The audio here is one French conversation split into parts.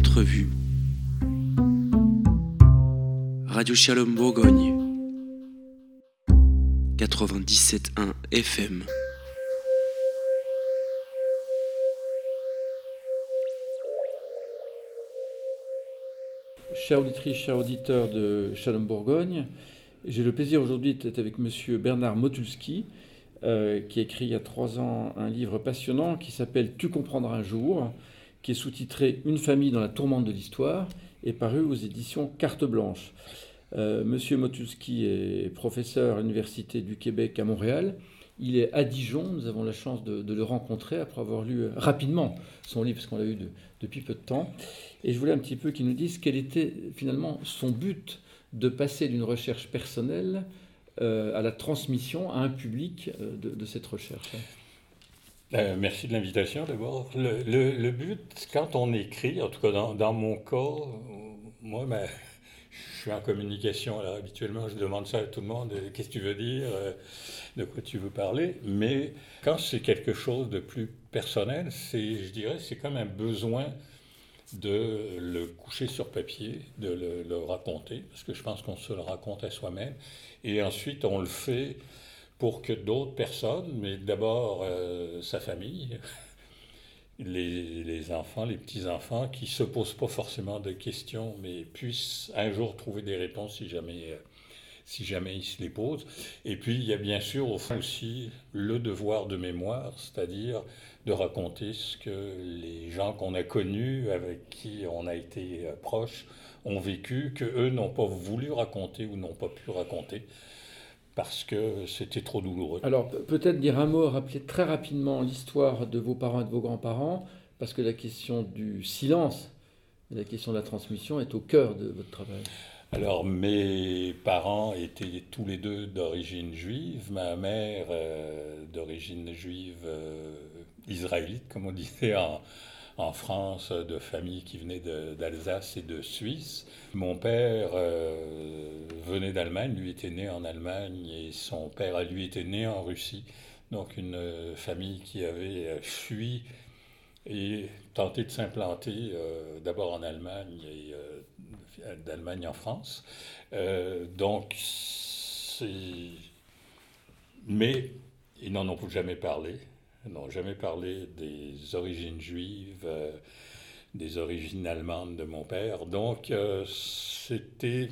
entrevue. Radio Shalom Bourgogne 97.1 FM. Chers auditrices, chers auditeurs de Shalom Bourgogne, j'ai le plaisir aujourd'hui d'être avec monsieur Bernard Motulski, qui a écrit il y a 3 ans un livre passionnant qui s'appelle « Tu comprendras un jour », qui est sous-titré « Une famille dans la tourmente de l'histoire » et paru aux éditions Carte Blanche. Monsieur Motulski est professeur à l'Université du Québec à Montréal. Il est à Dijon. Nous avons la chance de le rencontrer après avoir lu rapidement son livre, parce qu'on l'a eu depuis peu de temps. Et je voulais un petit peu qu'il nous dise quel était finalement son but de passer d'une recherche personnelle à la transmission à un public de cette recherche. Merci de l'invitation d'abord. Le but, quand on écrit, en tout cas dans mon cas, moi, je suis en communication, alors habituellement je demande ça à tout le monde, qu'est-ce que tu veux dire, de quoi tu veux parler, mais quand c'est quelque chose de plus personnel, je dirais c'est comme un besoin de le coucher sur papier, de le raconter, parce que je pense qu'on se le raconte à soi-même, et ensuite on le fait pour que d'autres personnes, mais d'abord sa famille, les enfants, les petits-enfants, qui ne se posent pas forcément de questions, mais puissent un jour trouver des réponses si jamais ils se les posent. Et puis il y a bien sûr au fond aussi le devoir de mémoire, c'est-à-dire de raconter ce que les gens qu'on a connus, avec qui on a été proches, ont vécu, qu'eux n'ont pas voulu raconter ou n'ont pas pu raconter, parce que c'était trop douloureux. Alors, peut-être dire un mot, rappeler très rapidement l'histoire de vos parents et de vos grands-parents, parce que la question du silence et la question de la transmission est au cœur de votre travail. Alors, mes parents étaient tous les deux d'origine juive, ma mère d'origine juive israélite, comme on disait en France, de famille qui venait d'Alsace et de Suisse. Mon père venait d'Allemagne, lui était né en Allemagne, et son père à lui était né en Russie. Donc une famille qui avait fui et tenté de s'implanter d'abord en Allemagne et d'Allemagne en France. Mais ils n'en ont jamais parlé. Ils n'ont jamais parlé des origines juives, des origines allemandes de mon père. Donc, c'était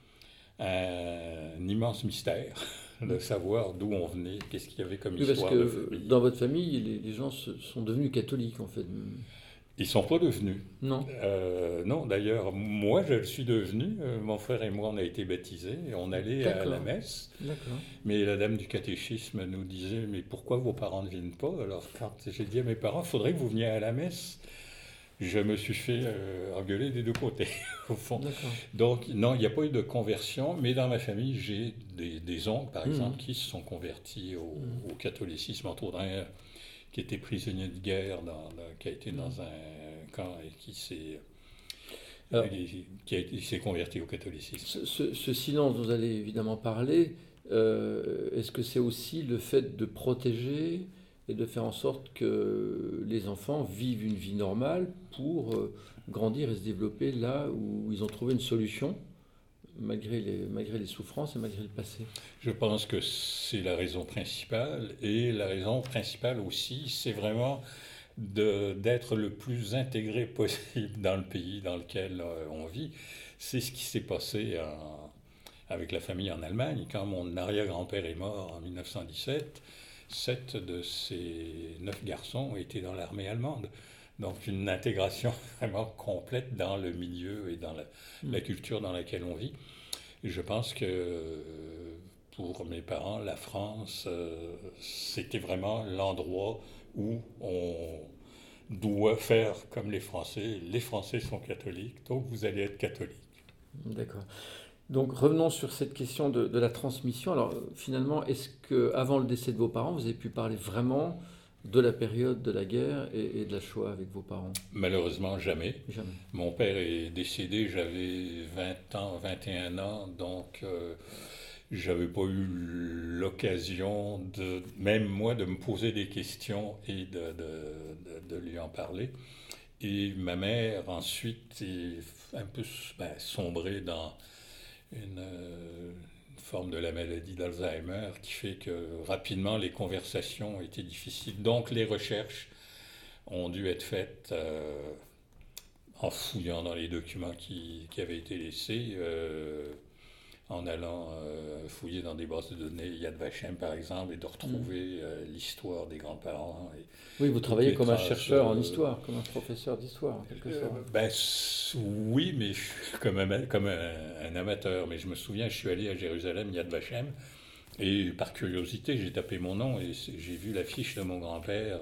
un immense mystère de savoir d'où on venait, qu'est-ce qu'il y avait comme histoire de famille. Parce que dans votre famille, les gens sont devenus catholiques, en fait. Ils ne sont pas devenus. Non. Non, d'ailleurs, moi, je le suis devenu. Mon frère et moi, on a été baptisés et on allait à la messe. D'accord. Mais la dame du catéchisme nous disait « Mais pourquoi vos parents ne viennent pas ?» Alors, quand j'ai dit à mes parents « Il faudrait que vous veniez à la messe », je me suis fait engueuler des deux côtés, au fond. D'accord. Donc, non, il n'y a pas eu de conversion, mais dans ma famille, j'ai des oncles, par exemple, qui se sont convertis au catholicisme, entre autres un qui était prisonnier de guerre, qui a été dans un camp et qui s'est converti au catholicisme. Ce silence dont vous allez évidemment parler, est-ce que c'est aussi le fait de protéger et de faire en sorte que les enfants vivent une vie normale pour grandir et se développer là où ils ont trouvé une solution, malgré les souffrances et malgré le passé? Je pense que c'est la raison principale. Et la raison principale aussi, c'est vraiment d'être le plus intégré possible dans le pays dans lequel on vit. C'est ce qui s'est passé avec la famille en Allemagne. Quand mon arrière-grand-père est mort en 1917, 7 de ses 9 garçons étaient dans l'armée allemande. Donc une intégration vraiment complète dans le milieu et dans la culture dans laquelle on vit. Et je pense que pour mes parents, la France, c'était vraiment l'endroit où on doit faire comme les Français. Les Français sont catholiques, donc vous allez être catholique. D'accord. Donc revenons sur cette question de la transmission. Alors finalement, est-ce qu'avant le décès de vos parents, vous avez pu parler vraiment de la période de la guerre et de la Shoah avec vos parents? Malheureusement, jamais. Jamais. Mon père est décédé, j'avais 21 ans, donc j'avais pas eu l'occasion, même moi, de me poser des questions et de lui en parler. Et ma mère, ensuite, est un peu sombrée dans une forme de la maladie d'Alzheimer qui fait que rapidement les conversations étaient difficiles. Donc les recherches ont dû être faites en fouillant dans les documents qui avaient été laissés, en allant fouiller dans des bases de données Yad Vashem par exemple, et de retrouver l'histoire des grands-parents. Oui, vous travaillez comme un chercheur en histoire, comme un professeur d'histoire en quelque sorte. Oui, mais comme un amateur. Mais je me souviens, je suis allé à Jérusalem, Yad Vashem, et par curiosité, j'ai tapé mon nom et j'ai vu l'affiche de mon grand-père,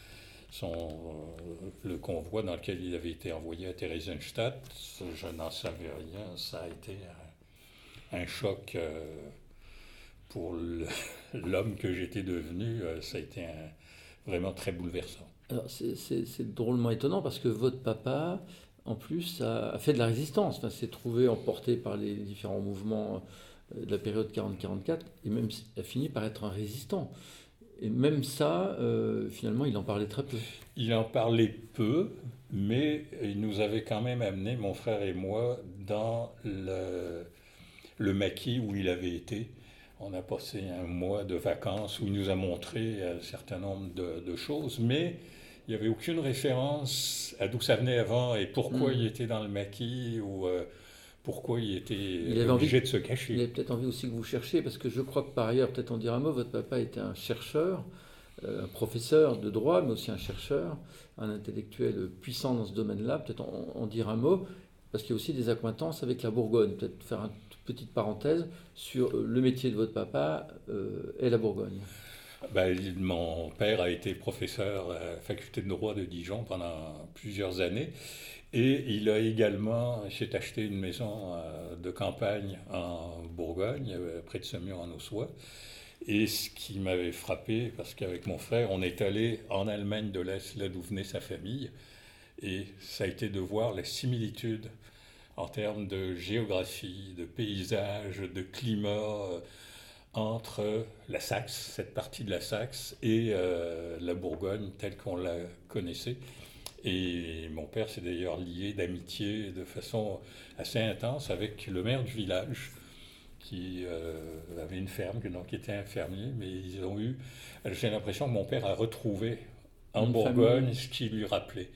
le convoi dans lequel il avait été envoyé à Theresienstadt. Je n'en savais rien, ça a été un choc pour l'homme que j'étais devenu. Ça a été vraiment très bouleversant. Alors c'est drôlement étonnant parce que votre papa, en plus, a fait de la résistance. Enfin, s'est trouvé emporté par les différents mouvements de la période 40-44 et même a fini par être un résistant. Et même ça, finalement, il en parlait très peu. Il en parlait peu, mais il nous avait quand même amené, mon frère et moi, dans le maquis où il avait été. On a passé un mois de vacances où il nous a montré un certain nombre de choses, mais il n'y avait aucune référence à d'où ça venait avant et pourquoi il était dans le maquis ou pourquoi il était obligé de se cacher. Il avait peut-être envie aussi que vous cherchiez, parce que je crois que par ailleurs, peut-être en dire un mot, votre papa était un chercheur, un professeur de droit, mais aussi un chercheur, un intellectuel puissant dans ce domaine-là. Peut-être en dire un mot, parce qu'il y a aussi des accointances avec la Bourgogne. Peut-être faire une petite parenthèse sur le métier de votre papa et la Bourgogne. Mon père a été professeur à la faculté de droit de Dijon pendant plusieurs années. Et il a également, s'est acheté une maison de campagne en Bourgogne, près de Semur en Ossois. Et ce qui m'avait frappé, parce qu'avec mon frère, on est allé en Allemagne de l'Est, là d'où venait sa famille, et ça a été de voir la similitude en termes de géographie, de paysage, de climat, entre la Saxe, cette partie de la Saxe, et la Bourgogne telle qu'on la connaissait. Et mon père s'est d'ailleurs lié d'amitié de façon assez intense avec le maire du village, qui avait une ferme, donc qui était un fermier, mais ils ont eu... J'ai l'impression que mon père a retrouvé en Bourgogne ce qui lui rappelait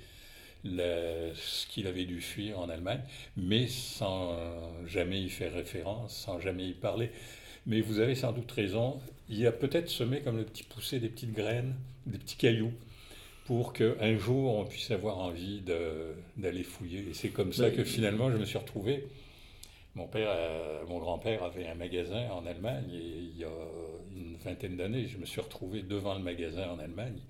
ce qu'il avait dû fuir en Allemagne, mais sans jamais y faire référence, sans jamais y parler. Mais vous avez sans doute raison, il a peut-être semé comme le petit poussé des petites graines, des petits cailloux, pour qu'un jour on puisse avoir envie d'aller fouiller. Et c'est comme ça que finalement je me suis retrouvé. Mon grand-père avait un magasin en Allemagne, et il y a une vingtaine d'années, je me suis retrouvé devant le magasin en Allemagne,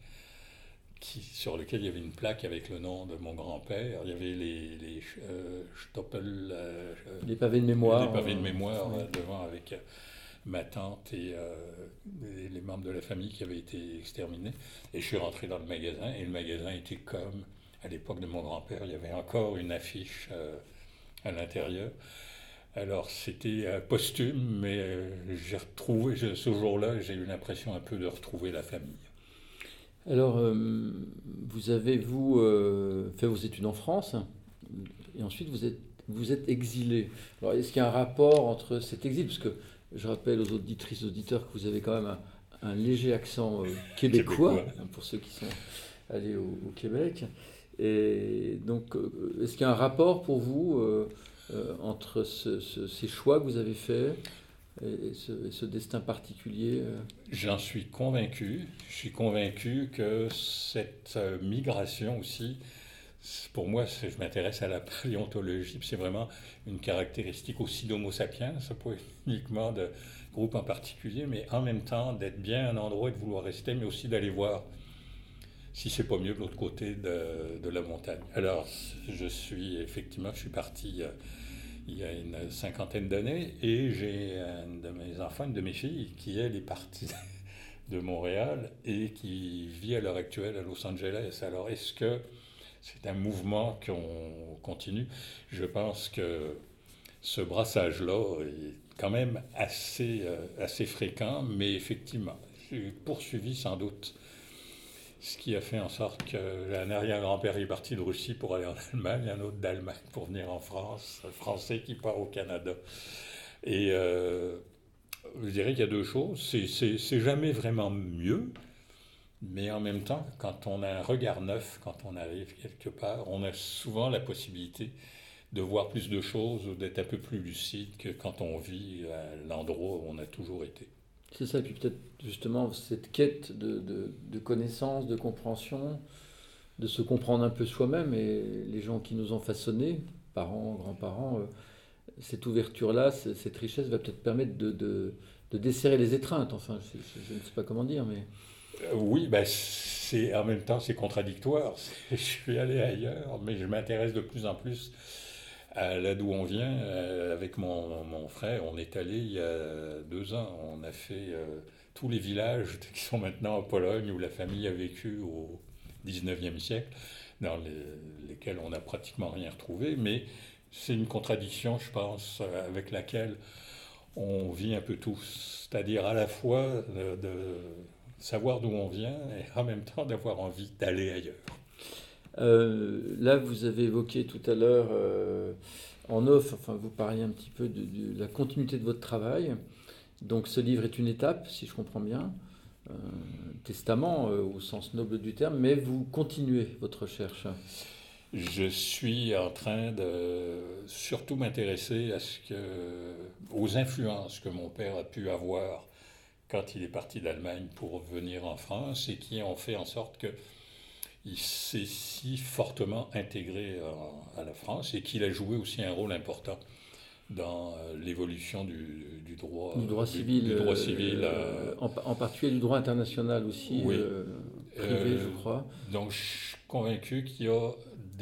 sur lequel il y avait une plaque avec le nom de mon grand-père. Il y avait les Stoppel... les pavés de mémoire. Les pavés de mémoire devant, avec ma tante et les membres de la famille qui avaient été exterminés. Et je suis rentré dans le magasin, et le magasin était comme à l'époque de mon grand-père. Il y avait encore une affiche à l'intérieur. Alors c'était posthume, mais j'ai retrouvé, ce jour-là, j'ai eu l'impression un peu de retrouver la famille. Alors, vous avez, fait vos études en France, et ensuite vous êtes exilé. Alors, est-ce qu'il y a un rapport entre cet exil, parce que je rappelle aux auditrices et auditeurs que vous avez quand même un léger accent québécois, pour ceux qui sont allés au Québec. Et donc, est-ce qu'il y a un rapport pour vous entre ces choix que vous avez faits et ce destin particulier? J'en suis convaincu. Je suis convaincu que cette migration aussi, pour moi, je m'intéresse à la paléontologie, c'est vraiment une caractéristique aussi d'Homo sapiens, pas uniquement de groupe en particulier, mais en même temps d'être bien à un endroit et de vouloir rester, mais aussi d'aller voir si c'est pas mieux de l'autre côté de la montagne. Alors, je suis parti il y a une cinquantaine d'années, et j'ai un de mes enfants, une de mes filles, qui elle est partie de Montréal et qui vit à l'heure actuelle à Los Angeles. Alors, est-ce que c'est un mouvement qu'on continue? Je pense que ce brassage-là est quand même assez fréquent, mais effectivement, j'ai poursuivi sans doute Ce qui a fait en sorte qu'un arrière-grand-père est parti de Russie pour aller en Allemagne, un autre d'Allemagne pour venir en France, un Français qui part au Canada. Et je dirais qu'il y a deux choses. C'est jamais vraiment mieux, mais en même temps, quand on a un regard neuf, quand on arrive quelque part, on a souvent la possibilité de voir plus de choses ou d'être un peu plus lucide que quand on vit à l'endroit où on a toujours été. C'est ça, et puis peut-être justement cette quête de connaissance, de compréhension, de se comprendre un peu soi-même, et les gens qui nous ont façonnés, parents, grands-parents, cette ouverture-là, cette richesse va peut-être permettre de desserrer les étreintes, enfin, je ne sais pas comment dire, mais... Oui, en même temps c'est contradictoire. Je suis allé ailleurs, mais je m'intéresse de plus en plus là d'où on vient. Avec mon frère, on est allé il y a 2 ans. On a fait tous les villages qui sont maintenant en Pologne, où la famille a vécu au 19e siècle, dans lesquels on n'a pratiquement rien retrouvé. Mais c'est une contradiction, je pense, avec laquelle on vit un peu tous. C'est-à-dire à la fois de savoir d'où on vient et en même temps d'avoir envie d'aller ailleurs. Là, vous avez évoqué tout à l'heure en off, enfin vous parliez un petit peu de la continuité de votre travail. Donc ce livre est une étape, si je comprends bien, testament au sens noble du terme, mais vous continuez votre recherche. Je suis en train de surtout m'intéresser aux influences que mon père a pu avoir quand il est parti d'Allemagne pour venir en France et qui ont fait en sorte qu'il s'est si fortement intégré à la France et qu'il a joué aussi un rôle important dans l'évolution du droit civil, en particulier du droit international aussi, oui, privé, je crois. Donc je suis convaincu qu'il y a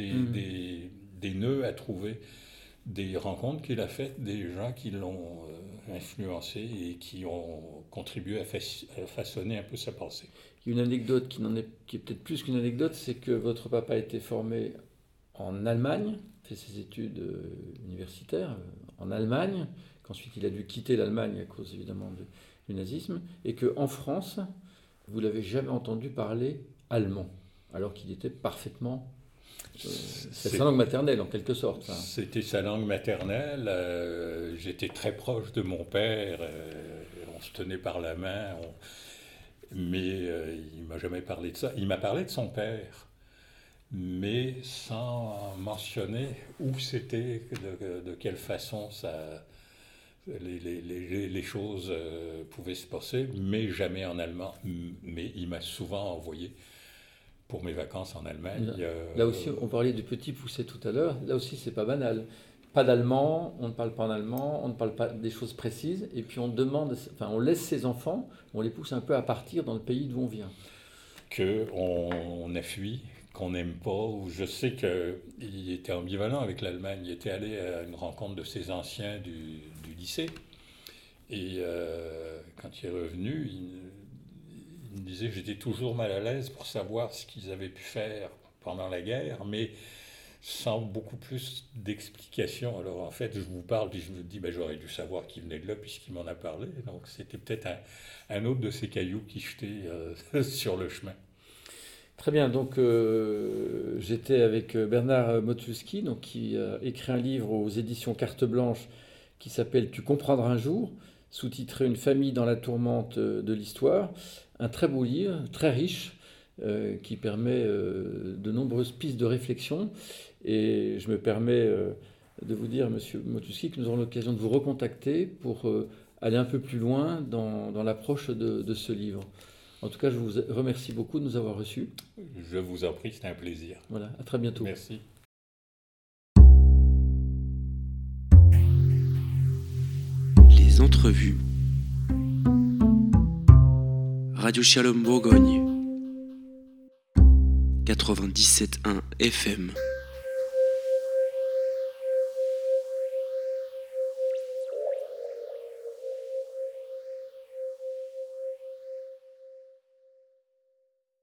des nœuds à trouver, des rencontres qu'il a faites, des gens qui l'ont influencé et qui ont contribué à façonner un peu sa pensée. Il y a une anecdote qui est peut-être plus qu'une anecdote, c'est que votre papa a été formé en Allemagne, fait ses études universitaires en Allemagne, qu'ensuite il a dû quitter l'Allemagne à cause évidemment du nazisme, et qu'en France, vous l'avez jamais entendu parler allemand, alors qu'il était parfaitement... c'est sa langue maternelle en quelque sorte. Ça. C'était sa langue maternelle. J'étais très proche de mon père. On se tenait par la main. Mais il ne m'a jamais parlé de ça. Il m'a parlé de son père, mais sans mentionner où c'était, de quelle façon les choses pouvaient se passer, mais jamais en allemand. Mais il m'a souvent envoyé pour mes vacances en Allemagne. Là aussi, on parlait du petit poussé tout à l'heure. Là aussi, c'est pas banal. Pas d'allemand, on ne parle pas en allemand, on ne parle pas des choses précises, et puis on laisse ses enfants, on les pousse un peu à partir dans le pays d'où on vient. Qu'on a fui, qu'on n'aime pas, ou je sais qu'il était ambivalent avec l'Allemagne. Il était allé à une rencontre de ses anciens du lycée, et quand il est revenu, il me disait que j'étais toujours mal à l'aise pour savoir ce qu'ils avaient pu faire pendant la guerre, mais sans beaucoup plus d'explications. Alors en fait, je vous parle, puis je me dis, j'aurais dû savoir qu'il venait de là, puisqu'il m'en a parlé. Donc c'était peut-être un autre de ces cailloux qui jetait sur le chemin. Très bien, donc j'étais avec Bernard Motulski, donc, qui a écrit un livre aux éditions Carte Blanche qui s'appelle « Tu comprendras un jour », sous-titré « Une famille dans la tourmente de l'histoire ». Un très beau livre, très riche, qui permet de nombreuses pistes de réflexion. Et je me permets de vous dire, Monsieur Motulski, que nous aurons l'occasion de vous recontacter pour aller un peu plus loin dans l'approche de ce livre. En tout cas, je vous remercie beaucoup de nous avoir reçus. Je vous en prie, c'était un plaisir. Voilà, à très bientôt. Merci. Les entrevues. Radio Shalom Bourgogne 97.1 FM.